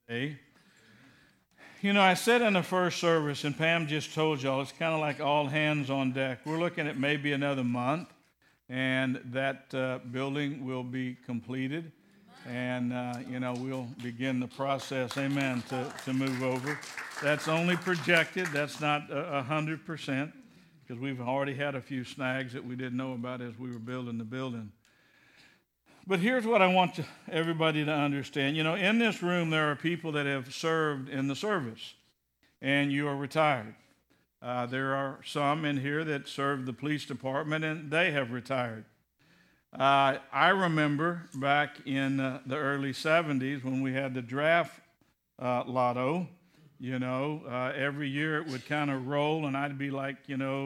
Hey. I said in the first service, and Pam just told y'all, it's kind of like all hands on deck. We're looking at maybe another month, and that building will be completed, and, we'll begin the process, amen, to move over. That's only projected. That's not 100%, because we've already had a few snags that we didn't know about as we were building the building. But here's what I want everybody to understand. In this room, there are people that have served in the service, and you are retired. There are some in here that served the police department, and they have retired. I remember back in the early 70s when we had the draft lotto, every year it would kind of roll, and I'd be like,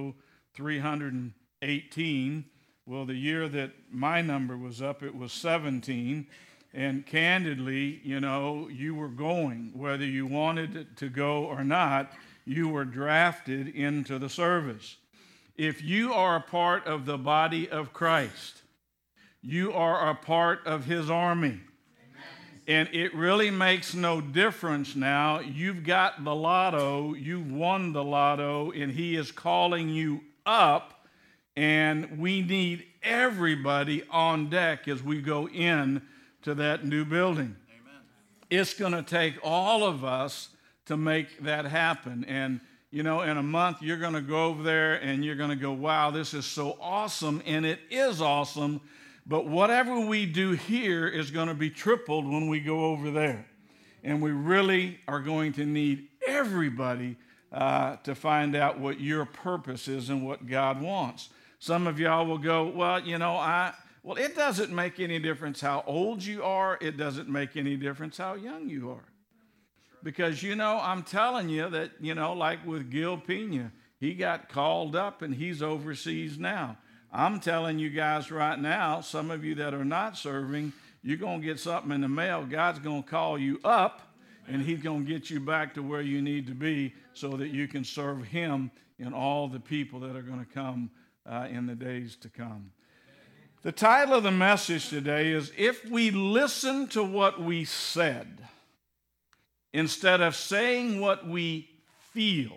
318. Well, the year that my number was up, it was 17. And candidly, you were going. Whether you wanted to go or not, you were drafted into the service. If you are a part of the body of Christ, you are a part of his army. And it really makes no difference now. You've got the lotto, you've won the lotto, and he is calling you up. And we need everybody on deck as we go in to that new building. Amen. It's going to take all of us to make that happen. And, in a month, you're going to go over there and you're going to go, wow, this is so awesome. And it is awesome. But whatever we do here is going to be tripled when we go over there. And we really are going to need everybody to find out what your purpose is and what God wants. Some of y'all will go, well, it doesn't make any difference how old you are. It doesn't make any difference how young you are. Because, I'm telling you that, like with Gil Pena, he got called up and he's overseas now. I'm telling you guys right now, some of you that are not serving, you're going to get something in the mail. God's going to call you up, and he's going to get you back to where you need to be so that you can serve him and all the people that are going to come in the days to come. The title of the message today is, If We Listen to What We Said, instead of saying what we feel,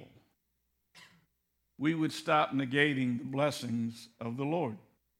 we would stop negating the blessings of the Lord.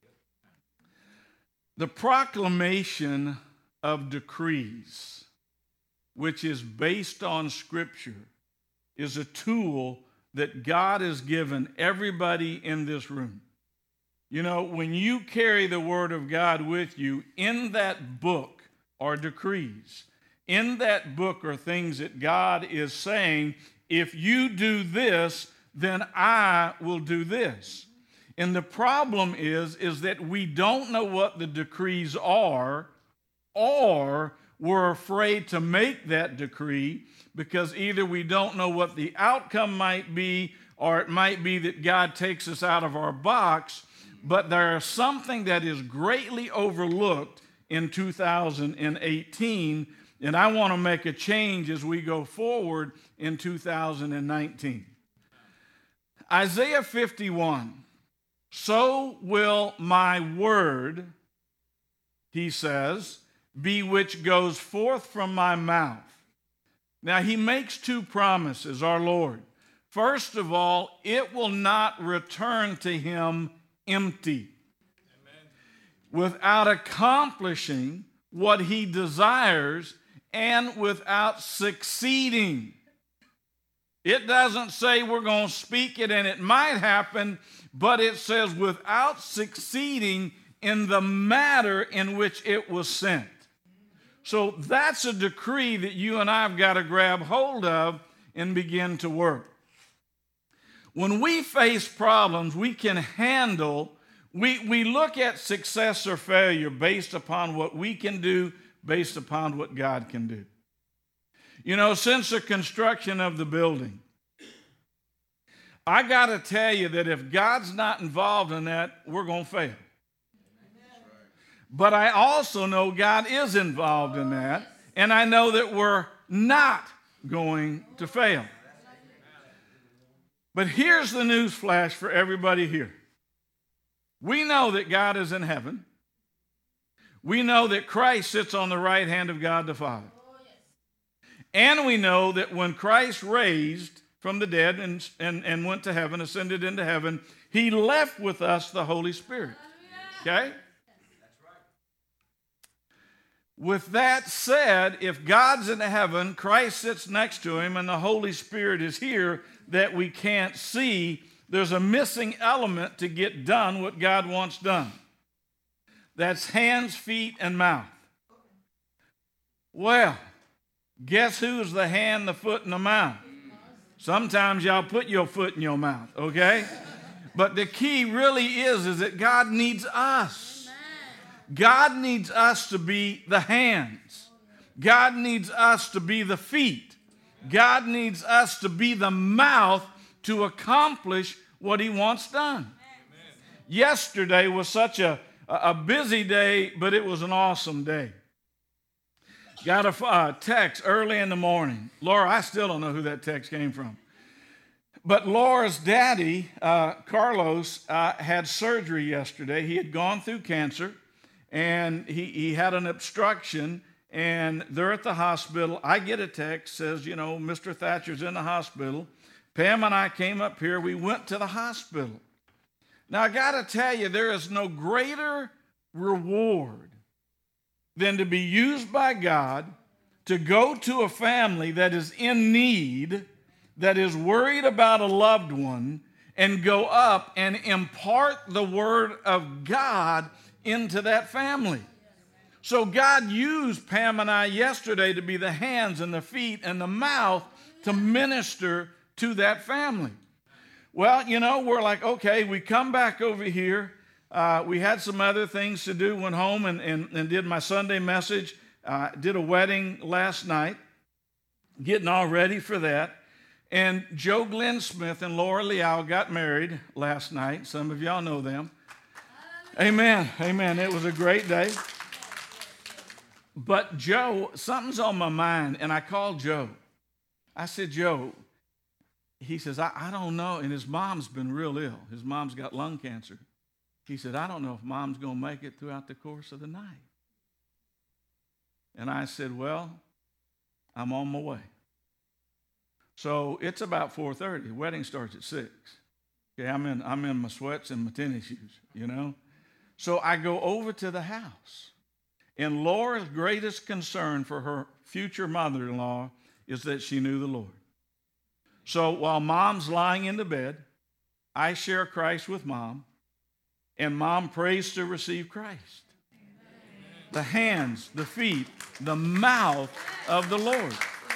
The proclamation of decrees, which is based on Scripture, is a tool that God has given everybody in this room. When you carry the Word of God with you, in that book are decrees. In that book are things that God is saying, if you do this, then I will do this. And the problem is that we don't know what the decrees are, or we're afraid to make that decree because either we don't know what the outcome might be, or it might be that God takes us out of our box. But there is something that is greatly overlooked in 2018, and I want to make a change as we go forward in 2019. Isaiah 51, so will my word, he says, be which goes forth from my mouth. Now, he makes two promises, our Lord. First of all, it will not return to him empty. Amen. Without accomplishing what he desires and without succeeding. It doesn't say we're going to speak it and it might happen, but it says without succeeding in the matter in which it was sent. So that's a decree that you and I have got to grab hold of and begin to work. When we face problems, we can handle, we look at success or failure based upon what we can do, based upon what God can do. Since the construction of the building, I got to tell you that if God's not involved in that, we're going to fail. But I also know God is involved in that, and I know that we're not going to fail. But here's the news flash for everybody here. We know that God is in heaven. We know that Christ sits on the right hand of God the Father. And we know that when Christ raised from the dead and went to heaven, ascended into heaven, he left with us the Holy Spirit. Okay? With that said, if God's in heaven, Christ sits next to him, and the Holy Spirit is here that we can't see, there's a missing element to get done what God wants done. That's hands, feet, and mouth. Well, guess who's the hand, the foot, and the mouth? Sometimes y'all put your foot in your mouth, okay? But the key really is that God needs us. God needs us to be the hands. God needs us to be the feet. God needs us to be the mouth to accomplish what he wants done. Yesterday was such a busy day, but it was an awesome day. Got a text early in the morning. Laura, I still don't know who that text came from. But Laura's daddy, Carlos, had surgery yesterday. He had gone through cancer, and he had an obstruction, and they're at the hospital. I get a text, says, you know, Mr. Thatcher's in the hospital. Pam and I came up here. We went to the hospital. Now, I got to tell you, there is no greater reward than to be used by God to go to a family that is in need, that is worried about a loved one, and go up and impart the word of God into that family. So God used Pam and I yesterday to be the hands and the feet and the mouth to minister to that family. Well, you know, we're like, okay, we come back over here. We had some other things to do, went home and did my Sunday message, did a wedding last night, getting all ready for that. And Joe Glenn Smith and Laura Leal got married last night. Some of y'all know them. Amen. Amen. It was a great day. But Joe, something's on my mind, and I called Joe. I said, Joe, he says, I don't know. And his mom's been real ill. His mom's got lung cancer. He said, I don't know if mom's going to make it throughout the course of the night. And I said, well, I'm on my way. So it's about 4:30. The wedding starts at 6. Okay, I'm in my sweats and my tennis shoes, you know. So I go over to the house. And Laura's greatest concern for her future mother-in-law is that she knew the Lord. So while mom's lying in the bed, I share Christ with mom, and mom prays to receive Christ. Amen. The hands, the feet, the mouth of the Lord.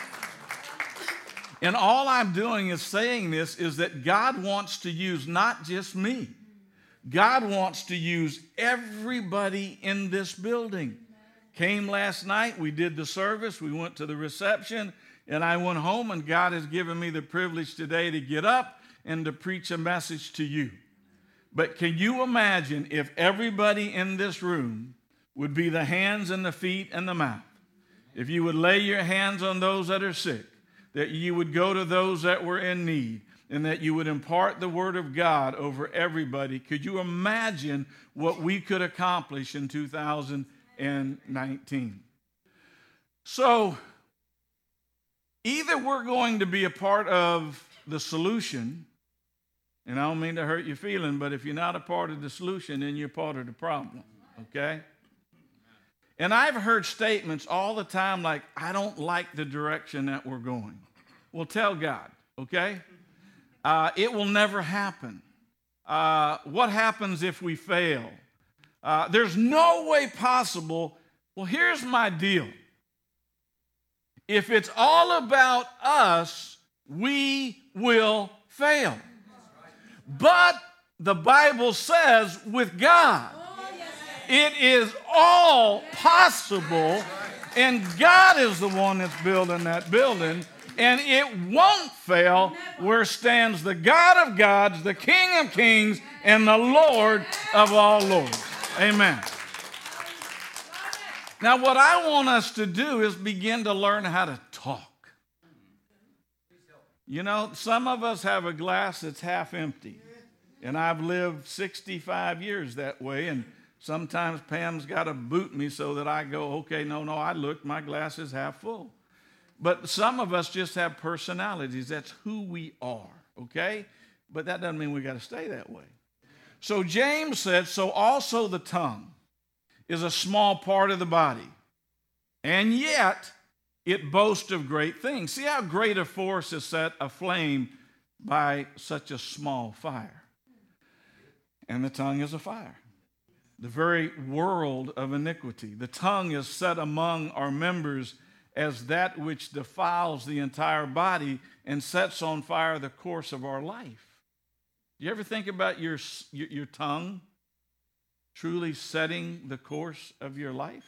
And all I'm doing is saying this is that God wants to use not just me. God wants to use everybody in this building. Came last night, we did the service, we went to the reception, and I went home, and God has given me the privilege today to get up and to preach a message to you. But can you imagine if everybody in this room would be the hands and the feet and the mouth? If you would lay your hands on those that are sick, that you would go to those that were in need, and that you would impart the word of God over everybody. Could you imagine what we could accomplish in 2019? So, either we're going to be a part of the solution, and I don't mean to hurt your feeling, but if you're not a part of the solution, then you're part of the problem, okay? And I've heard statements all the time like, I don't like the direction that we're going. Well, tell God, okay? It will never happen. What happens if we fail? There's no way possible. Well, here's my deal. If it's all about us, we will fail. But the Bible says with God, it is all possible, and God is the one that's building that building, and it won't fail. Where stands the God of gods, the King of kings, and the Lord of all lords. Amen. Now, what I want us to do is begin to learn how to talk. You know, some of us have a glass that's half empty, and I've lived 65 years that way, and sometimes Pam's got to boot me so that I go, okay, no, I looked, my glass is half full. But some of us just have personalities. That's who we are, okay? But that doesn't mean we got to stay that way. So James said, so also the tongue is a small part of the body, and yet it boasts of great things. See how great a force is set aflame by such a small fire. And the tongue is a fire, the very world of iniquity. The tongue is set among our members as that which defiles the entire body and sets on fire the course of our life. You ever think about your tongue truly setting the course of your life?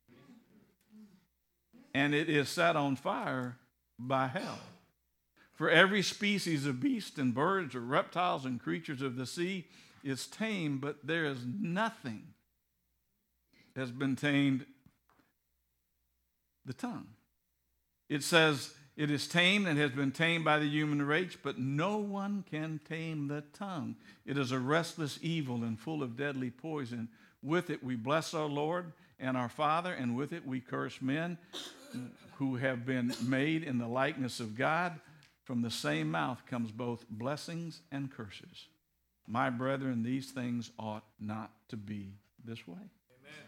And it is set on fire by hell. For every species of beasts and birds or reptiles and creatures of the sea is tame, but there is nothing has been tamed the tongue. It says it is tamed and has been tamed by the human race, but no one can tame the tongue. It is a restless evil and full of deadly poison. With it we bless our Lord and our Father, and with it we curse men who have been made in the likeness of God. From the same mouth comes both blessings and curses. My brethren, these things ought not to be this way. Amen.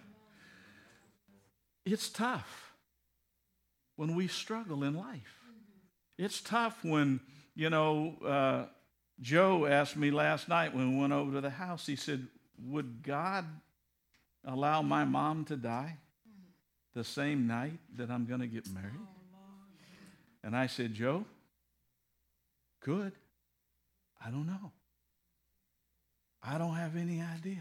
It's tough when we struggle in life. It's tough when, Joe asked me last night when we went over to the house, he said, would God allow my mom to die the same night that I'm going to get married? And I said, Joe, good. I don't know. I don't have any idea.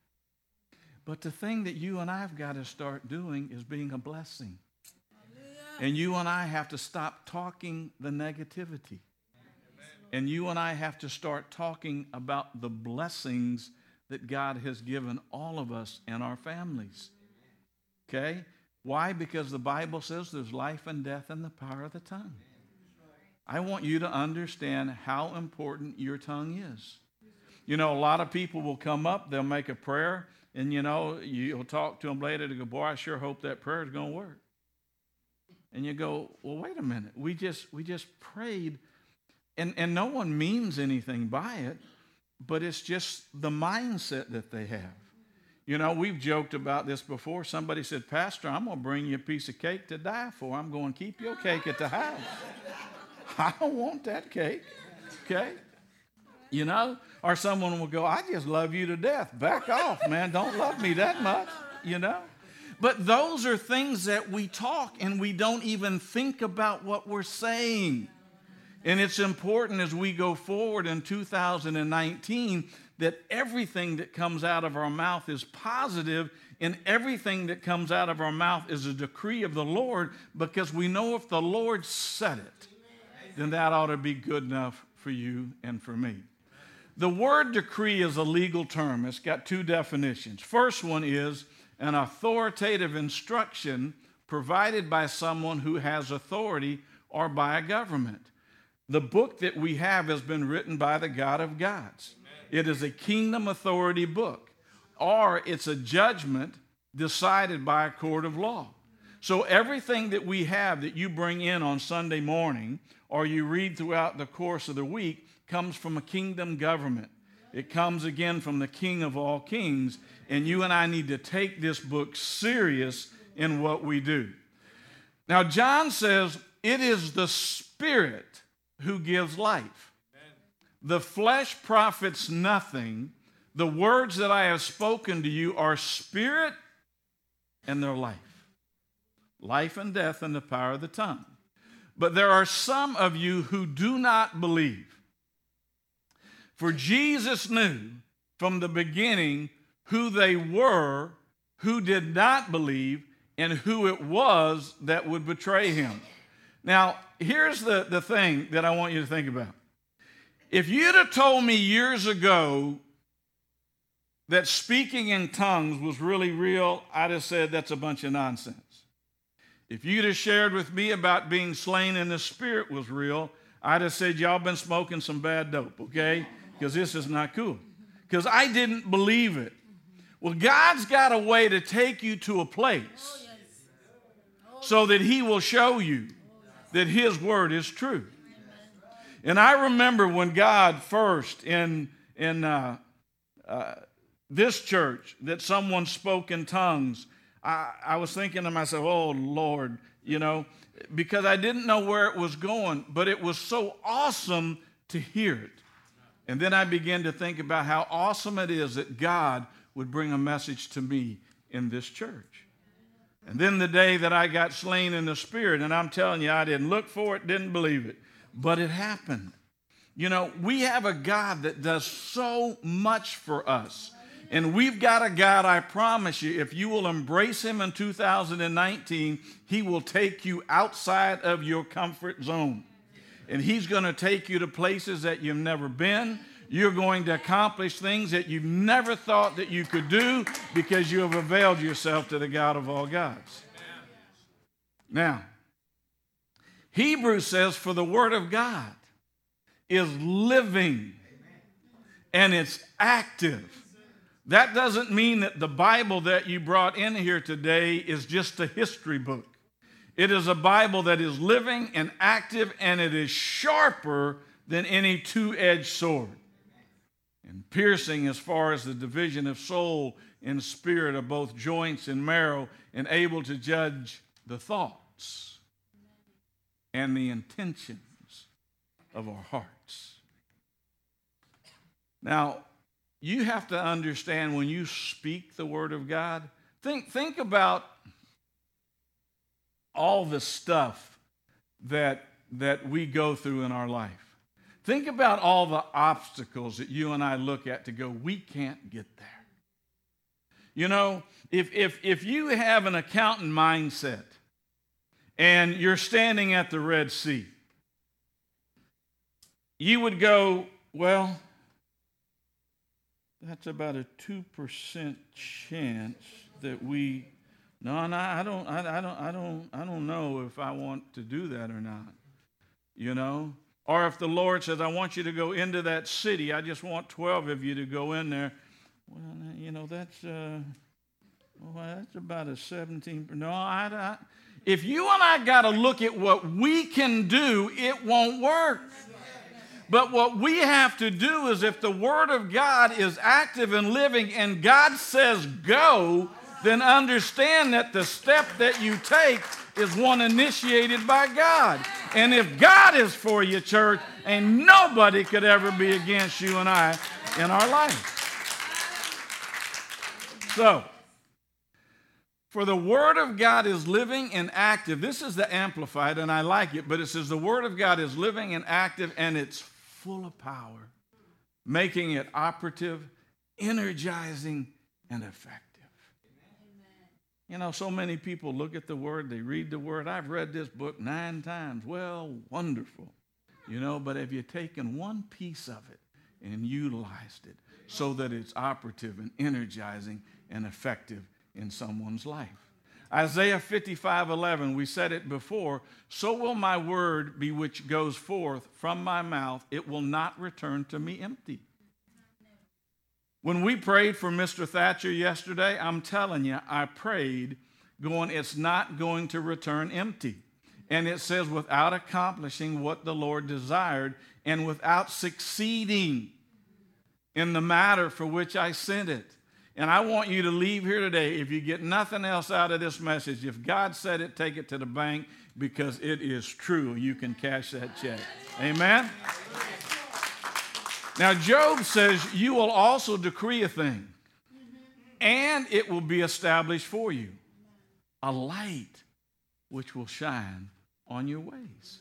But the thing that you and I have got to start doing is being a blessing. And you and I have to stop talking the negativity. And you and I have to start talking about the blessings that God has given all of us and our families. Okay? Why? Because the Bible says there's life and death in the power of the tongue. I want you to understand how important your tongue is. A lot of people will come up, they'll make a prayer, and you'll talk to them later, they go, boy, I sure hope that prayer is going to work. And you go, well, wait a minute. We just prayed, and no one means anything by it, but it's just the mindset that they have. We've joked about this before. Somebody said, Pastor, I'm going to bring you a piece of cake to die for. I'm going to keep your cake at the house. I don't want that cake, okay? Or someone will go, I just love you to death. Back off, man. Don't love me that much, But those are things that we talk and we don't even think about what we're saying. And it's important as we go forward in 2019 that everything that comes out of our mouth is positive, and everything that comes out of our mouth is a decree of the Lord, because we know if the Lord said it, then that ought to be good enough for you and for me. The word decree is a legal term. It's got two definitions. First one is an authoritative instruction provided by someone who has authority or by a government. The book that we have has been written by the God of gods. Amen. It is a kingdom authority book, or it's a judgment decided by a court of law. So everything that we have that you bring in on Sunday morning or you read throughout the course of the week comes from a kingdom government. It comes again from the King of all kings, and you and I need to take this book serious in what we do. Now, John says, it is the Spirit who gives life. Amen. The flesh profits nothing. The words that I have spoken to you are spirit and they're life. Life and death in the power of the tongue. But there are some of you who do not believe. For Jesus knew from the beginning who they were who did not believe and who it was that would betray him. Now, here's the thing that I want you to think about. If you'd have told me years ago that speaking in tongues was really real, I'd have said that's a bunch of nonsense. If you'd have shared with me about being slain in the Spirit was real, I'd have said, y'all been smoking some bad dope, okay? Because this is not cool. Because I didn't believe it. Well, God's got a way to take you to a place so that he will show you that his word is true. And I remember when God first in this church that someone spoke in tongues, I was thinking to myself, oh, Lord, because I didn't know where it was going, but it was so awesome to hear it. And then I began to think about how awesome it is that God would bring a message to me in this church. And then the day that I got slain in the Spirit, and I'm telling you, I didn't look for it, didn't believe it, but it happened. We have a God that does so much for us. And we've got a God, I promise you, if you will embrace him in 2019, he will take you outside of your comfort zone. And he's going to take you to places that you've never been. You're going to accomplish things that you've never thought that you could do because you have availed yourself to the God of all gods. Now, Hebrews says, for the word of God is living and it's active. That doesn't mean that the Bible that you brought in here today is just a history book. It is a Bible that is living and active, and it is sharper than any two-edged sword, and piercing as far as the division of soul and spirit of both joints and marrow, and able to judge the thoughts and the intentions of our hearts. Now, you have to understand when you speak the word of God, think about all the stuff that we go through in our life. Think about all the obstacles that you and I look at to go, we can't get there. If you have an accountant mindset and you're standing at the Red Sea, you would go, well, that's about a 2% chance that we. No, I don't know if I want to do that or not. Or if the Lord says, I want you to go into that city, I just want 12 of you to go in there. Well, that's about a 17%. No, if you and I got to look at what we can do, it won't work. But what we have to do is, if the Word of God is active and living and God says go, then understand that the step that you take is one initiated by God. And if God is for you, church, ain't nobody could ever be against you and I in our life. So, for the Word of God is living and active. This is the Amplified, and I like it, but it says the Word of God is living and active, and it's full of power, making it operative, energizing, and effective. So many people look at the Word, they read the Word. I've read this book 9 times. Well, wonderful. But have you taken one piece of it and utilized it so that it's operative and energizing and effective in someone's life? Isaiah 55:11, we said it before, so will my word be which goes forth from my mouth. It will not return to me empty. When we prayed for Mr. Thatcher yesterday, I'm telling you, I prayed going, it's not going to return empty. And it says, without accomplishing what the Lord desired and without succeeding in the matter for which I sent it. And I want you to leave here today, if you get nothing else out of this message, if God said it, take it to the bank, because it is true. You can cash that check. Amen? Now, Job says, you will also decree a thing, and it will be established for you, a light which will shine on your ways.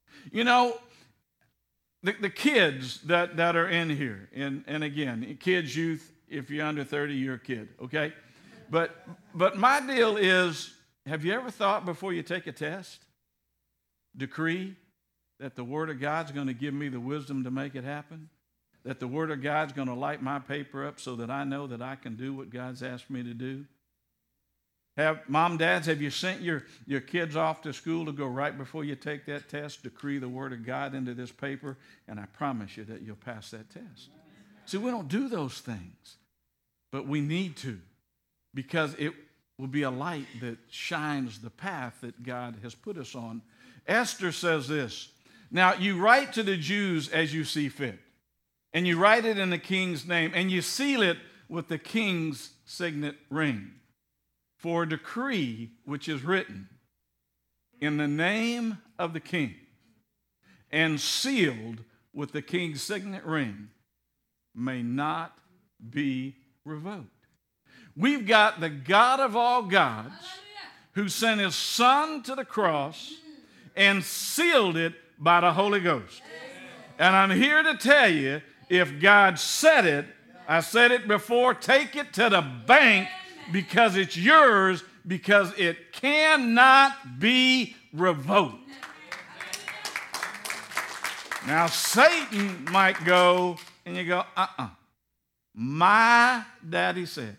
The kids that are in here, and again, kids, youth, if you're under 30, you're a kid, okay? But my deal is, have you ever thought before you take a test, decree that the Word of God's going to give me the wisdom to make it happen? That the Word of God's going to light my paper up so that I know that I can do what God's asked me to do? Mom, dads, have you sent your kids off to school to go right before you take that test, decree the Word of God into this paper, and I promise you that you'll pass that test. See, we don't do those things, but we need to, because it will be a light that shines the path that God has put us on. Esther says this, now you write to the Jews as you see fit, and you write it in the king's name, and you seal it with the king's signet ring. For a decree which is written in the name of the king and sealed with the king's signet ring may not be revoked. We've got the God of all gods who sent his son to the cross and sealed it by the Holy Ghost. And I'm here to tell you, if God said it, I said it before, take it to the bank because it's yours, because it cannot be revoked. Now, Satan might go, and you go, my daddy said.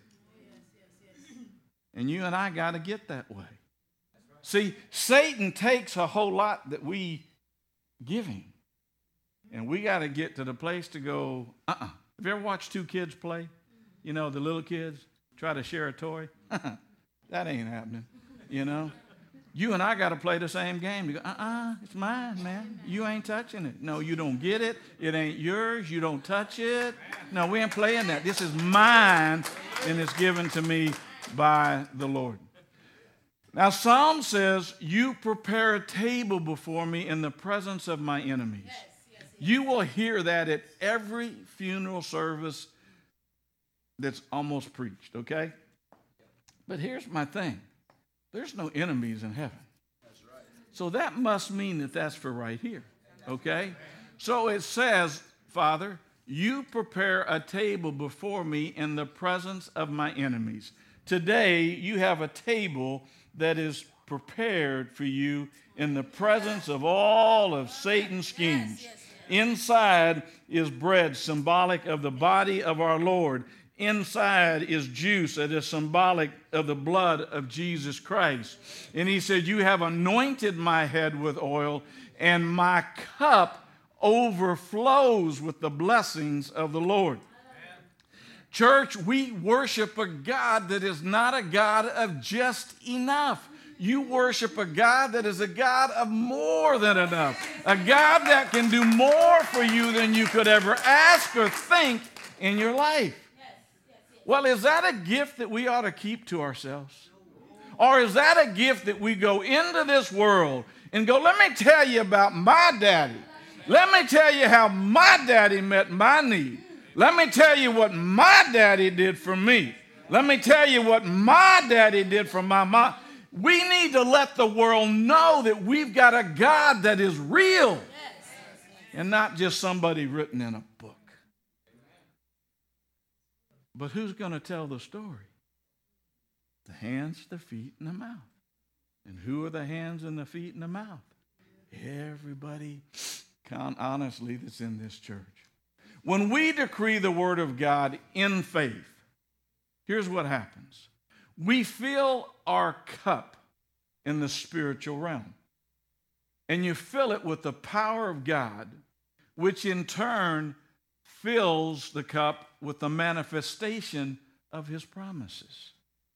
And you and I got to get that way. See, Satan takes a whole lot that we give him. And we got to get to the place to go, Have you ever watched two kids play? You know, the little kids try to share a toy? That ain't happening, you know. You and I got to play the same game. You go, it's mine, man. You ain't touching it. No, you don't get it. It ain't yours. You don't touch it. No, we ain't playing that. This is mine, and it's given to me by the Lord. Now, Psalm says, you prepare a table before me in the presence of my enemies. You will hear that at every funeral service that's almost preached, okay? But here's my thing. There's no enemies in heaven. So that must mean that that's for right here, okay? So it says, Father, you prepare a table before me in the presence of my enemies. Today, you have a table that is prepared for you in the presence of all of Satan's schemes. Inside is bread, symbolic of the body of our Lord. Inside is juice that is symbolic of the blood of Jesus Christ. And he said, you have anointed my head with oil, and my cup overflows with the blessings of the Lord. Church, we worship a God that is not a God of just enough. You worship a God that is a God of more than enough. A God that can do more for you than you could ever ask or think in your life. Well, is that a gift that we ought to keep to ourselves? Or is that a gift that we go into this world and go, let me tell you about my daddy. Let me tell you how my daddy met my need. Let me tell you what my daddy did for me. Let me tell you what my daddy did for my mom. We need to let the world know that we've got a God that is real and not just somebody written in a book. But who's going to tell the story? The hands, the feet, and the mouth. And who are the hands and the feet and the mouth? Everybody, honestly, that's in this church. When we decree the word of God in faith, here's what happens. We fill our cup in the spiritual realm. And you fill it with the power of God, which in turn fills the cup with the manifestation of his promises.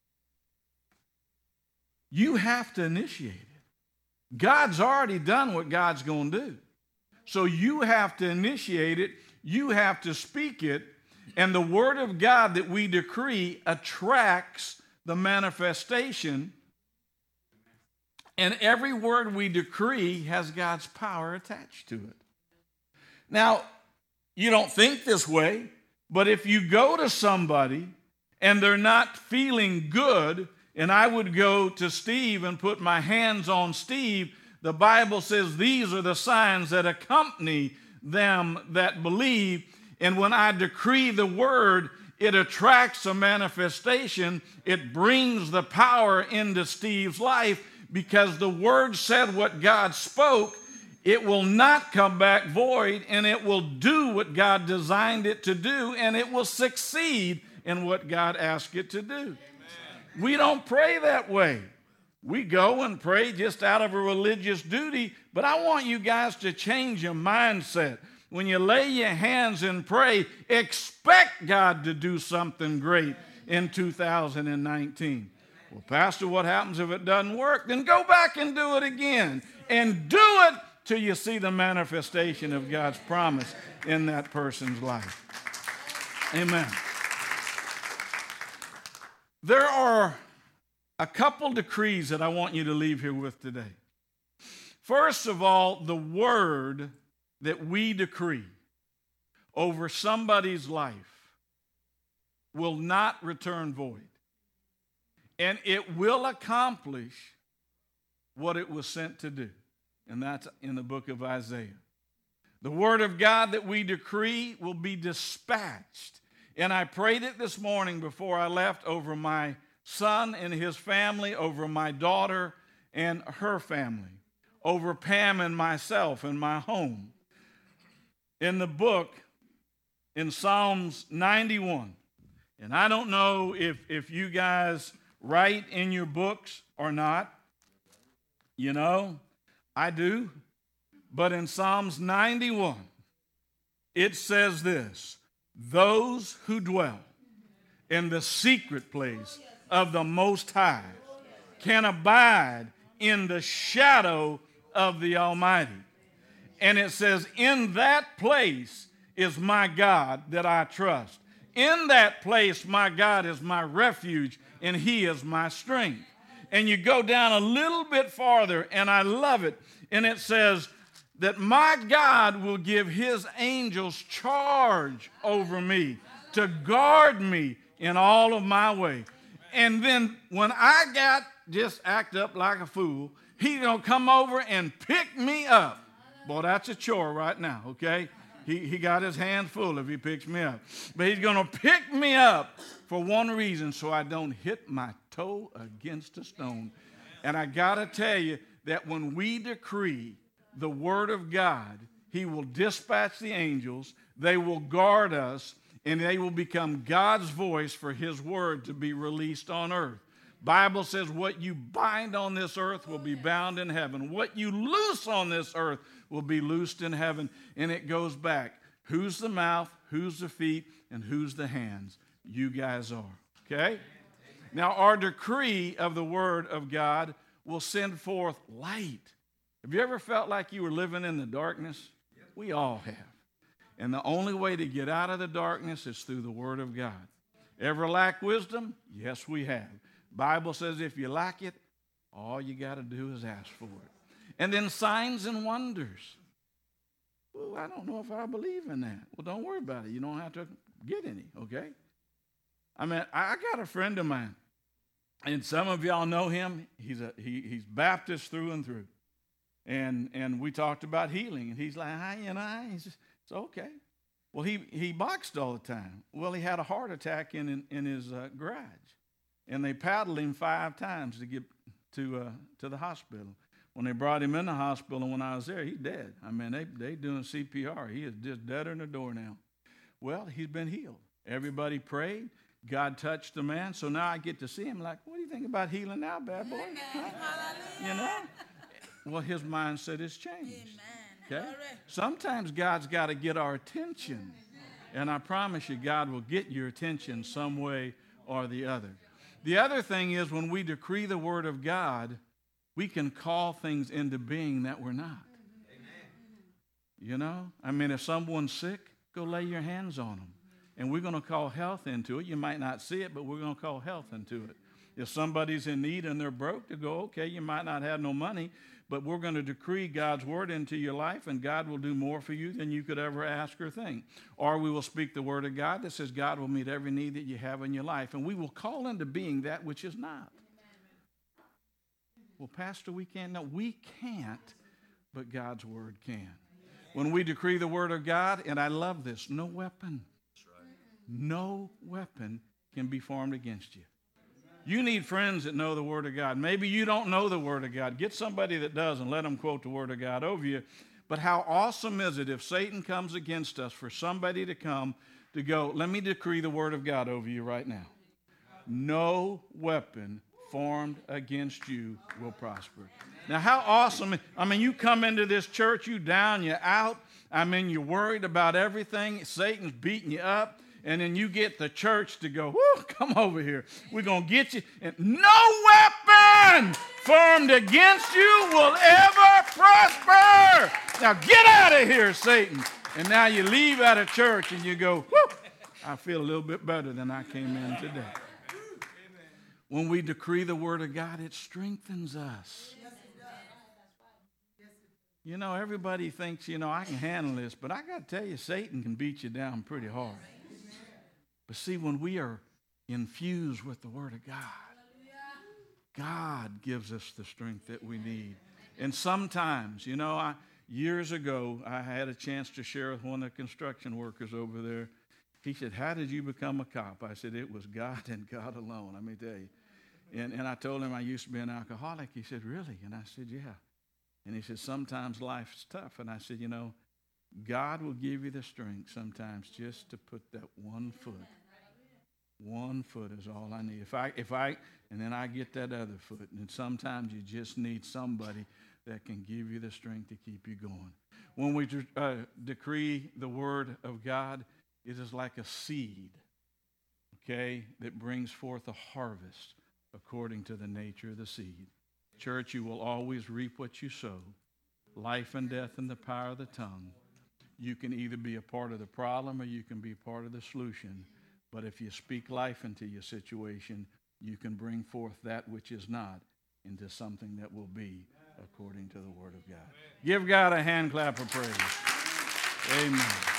You have to initiate it. God's already done what God's going to do. So you have to initiate it. You have to speak it. And the word of God that we decree attracts the manifestation. And every word we decree has God's power attached to it. Now, you don't think this way, but if you go to somebody and they're not feeling good, and I would go to Steve and put my hands on Steve, the Bible says these are the signs that accompany them that believe. And when I decree the word, it attracts a manifestation. It brings the power into Steve's life because the word said what God spoke. It will not come back void, and it will do what God designed it to do, and it will succeed in what God asked it to do. Amen. We don't pray that way. We go and pray just out of a religious duty, but I want you guys to change your mindset. When you lay your hands and pray, expect God to do something great in 2019. Well, Pastor, what happens if it doesn't work? Then go back and do it again. And do it till you see the manifestation of God's promise in that person's life. Amen. There are a couple decrees that I want you to leave here with today. First of all, the word that we decree over somebody's life will not return void. And it will accomplish what it was sent to do. And that's in the book of Isaiah. The word of God that we decree will be dispatched. And I prayed it this morning before I left over my son and his family, over my daughter and her family, over Pam and myself and my home. In the book, in Psalms 91, and I don't know if you guys write in your books or not. You know, I do. But in Psalms 91, it says this: those who dwell in the secret place of the Most High can abide in the shadow of the Almighty. And it says, in that place is my God that I trust. In that place, my God is my refuge, and he is my strength. And you go down a little bit farther, and I love it, and it says that my God will give his angels charge over me to guard me in all of my way. And then when I got just act up like a fool, he's going to come over and pick me up. Boy, that's a chore right now, okay? He got his hands full if he picks me up. But he's going to pick me up for one reason, so I don't hit my toe against a stone. And I got to tell you that when we decree the word of God, he will dispatch the angels, they will guard us, and they will become God's voice for his word to be released on earth. Bible says what you bind on this earth will be bound in heaven. What you loose on this earth will be loosed in heaven. And it goes back. Who's the mouth, who's the feet, and who's the hands? You guys are. Okay? Now, our decree of the word of God will send forth light. Have you ever felt like you were living in the darkness? We all have. And the only way to get out of the darkness is through the word of God. Ever lack wisdom? Yes, we have. Bible says if you lack it, all you got to do is ask for it. And then signs and wonders. Well, I don't know if I believe in that. Well, don't worry about it. You don't have to get any, okay? I mean, I got a friend of mine, and some of y'all know him. He's Baptist through and through. And we talked about healing, and he's like, it's okay. Well, he boxed all the time. Well, he had a heart attack in his garage. And they paddled him 5 times to get to the hospital. When they brought him in the hospital, and when I was there, he's dead. I mean, they doing CPR. He is just deader than the door now. Well, he's been healed. Everybody prayed. God touched the man. So now I get to see him like, what do you think about healing now, bad boy? Huh? You know? Well, his mindset has changed. Okay? Sometimes God's got to get our attention. And I promise you, God will get your attention some way or the other. The other thing is when we decree the word of God, we can call things into being that we're not. Amen. You know? I mean, if someone's sick, go lay your hands on them. And we're going to call health into it. You might not see it, but we're going to call health into it. If somebody's in need and they're broke, to go, okay, you might not have no money, but we're going to decree God's word into your life, and God will do more for you than you could ever ask or think. Or we will speak the word of God that says God will meet every need that you have in your life, and we will call into being that which is not. Well, Pastor, we can't. No, we can't, but God's word can. When we decree the word of God, and I love this, no weapon can be formed against you. You need friends that know the Word of God. Maybe you don't know the Word of God. Get somebody that does and let them quote the Word of God over you. But how awesome is it if Satan comes against us for somebody to come to go, let me decree the Word of God over you right now. No weapon formed against you will prosper. Now, how awesome. I mean, you come into this church, you down, you out. I mean, you're worried about everything. Satan's beating you up. And then you get the church to go, whoo, come over here. We're going to get you. And no weapon formed against you will ever prosper. Now get out of here, Satan. And now you leave out of church and you go, whoo, I feel a little bit better than I came in today. When we decree the word of God, it strengthens us. You know, everybody thinks, I can handle this, but I got to tell you, Satan can beat you down pretty hard. But see, when we are infused with the word of God, God gives us the strength that we need. And sometimes, years ago, I had a chance to share with one of the construction workers over there. He said, how did you become a cop? I said, it was God and God alone, let me tell you. And I told him I used to be an alcoholic. He said, really? And I said, yeah. And he said, sometimes life's tough. And I said, God will give you the strength sometimes just to put that one foot. One foot is all I need. And then I get that other foot. And sometimes you just need somebody that can give you the strength to keep you going. When we decree the word of God, it is like a seed, okay, that brings forth a harvest according to the nature of the seed. Church, you will always reap what you sow. Life and death in the power of the tongue. You can either be a part of the problem or you can be part of the solution. But if you speak life into your situation, you can bring forth that which is not into something that will be according to the word of God. Give God a hand clap of praise. Amen.